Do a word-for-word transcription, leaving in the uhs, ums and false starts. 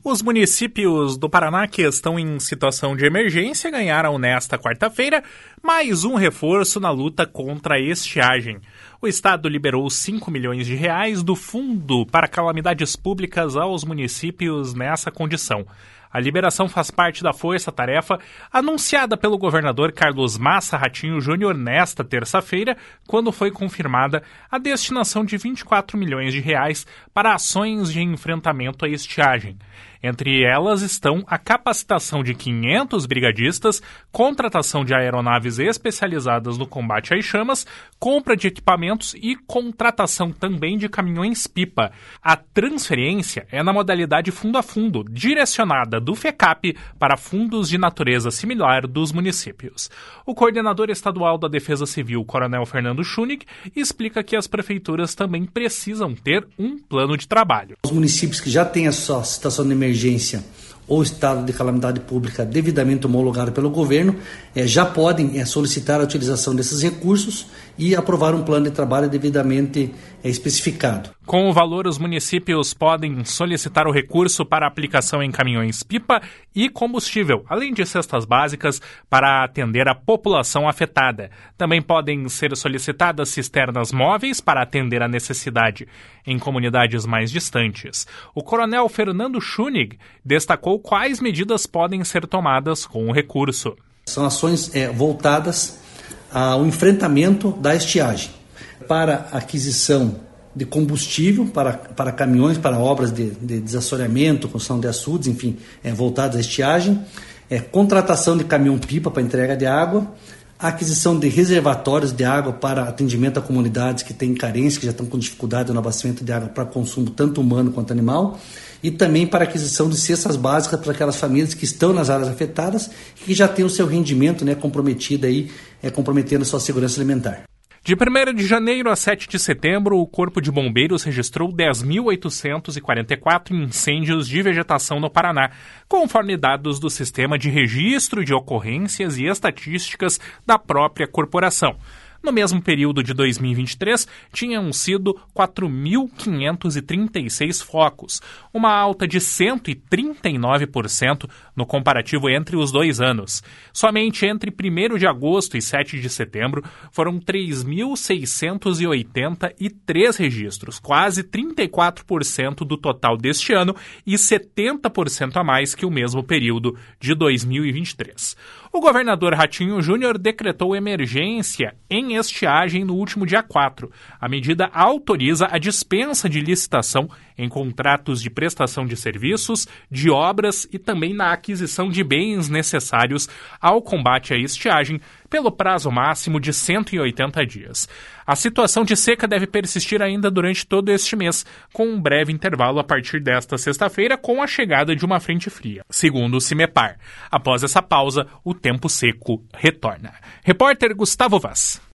Os municípios do Paraná que estão em situação de emergência ganharam nesta quarta-feira mais um reforço na luta contra a estiagem. O Estado liberou cinco milhões de reais do Fundo para Calamidades Públicas aos municípios nessa condição. A liberação faz parte da força-tarefa anunciada pelo governador Carlos Massa Ratinho Júnior nesta terça-feira, quando foi confirmada a destinação de vinte e quatro milhões de reais para ações de enfrentamento à estiagem. Entre elas estão a capacitação de quinhentos brigadistas, contratação de aeronaves especializadas no combate às chamas, compra de equipamentos e contratação também de caminhões-pipa. A transferência é na modalidade fundo a fundo, direcionada do FECAP para fundos de natureza similar dos municípios. O coordenador estadual da Defesa Civil, Coronel Fernando Schunig, explica que as prefeituras também precisam ter um plano de trabalho. Os municípios que já têm a sua situação de emergência ou estado de calamidade pública devidamente homologado pelo governo, eh, já podem eh, solicitar a utilização desses recursos e aprovar um plano de trabalho devidamente eh, especificado. Com o valor, os municípios podem solicitar o recurso para aplicação em caminhões-pipa e combustível, além de cestas básicas para atender a população afetada. Também podem ser solicitadas cisternas móveis para atender a necessidade em comunidades mais distantes. O coronel Fernando Schunig destacou quais medidas podem ser tomadas com o recurso. São ações é, voltadas ao enfrentamento da estiagem, para aquisição de combustível para, para caminhões, para obras de, de desassoreamento, construção de açudes, enfim, é, voltadas à estiagem, é, contratação de caminhão-pipa para entrega de água, aquisição de reservatórios de água para atendimento a comunidades que têm carência, que já estão com dificuldade no abastecimento de água para consumo tanto humano quanto animal, e também para aquisição de cestas básicas para aquelas famílias que estão nas áreas afetadas e que já têm o seu rendimento, né, comprometido aí, é, comprometendo a sua segurança alimentar. De primeiro de janeiro a sete de setembro, o Corpo de Bombeiros registrou dez mil oitocentos e quarenta e quatro incêndios de vegetação no Paraná, conforme dados do Sistema de Registro de Ocorrências e Estatísticas da própria corporação. No mesmo período de dois mil e vinte e três, tinham sido quatro mil quinhentos e trinta e seis focos, uma alta de cento e trinta e nove por cento no comparativo entre os dois anos. Somente entre primeiro de agosto e sete de setembro foram três mil seiscentos e oitenta e três registros, quase trinta e quatro por cento do total deste ano e setenta por cento a mais que o mesmo período de dois mil e vinte e três. O governador Ratinho Júnior decretou emergência em estiagem no último dia quatro. A medida autoriza a dispensa de licitação em contratos de prestação de serviços, de obras e também na aquisição de bens necessários ao combate à estiagem pelo prazo máximo de cento e oitenta dias. A situação de seca deve persistir ainda durante todo este mês, com um breve intervalo a partir desta sexta-feira com a chegada de uma frente fria, segundo o CIMEPAR. Após essa pausa, o tempo seco retorna. Repórter Gustavo Vaz.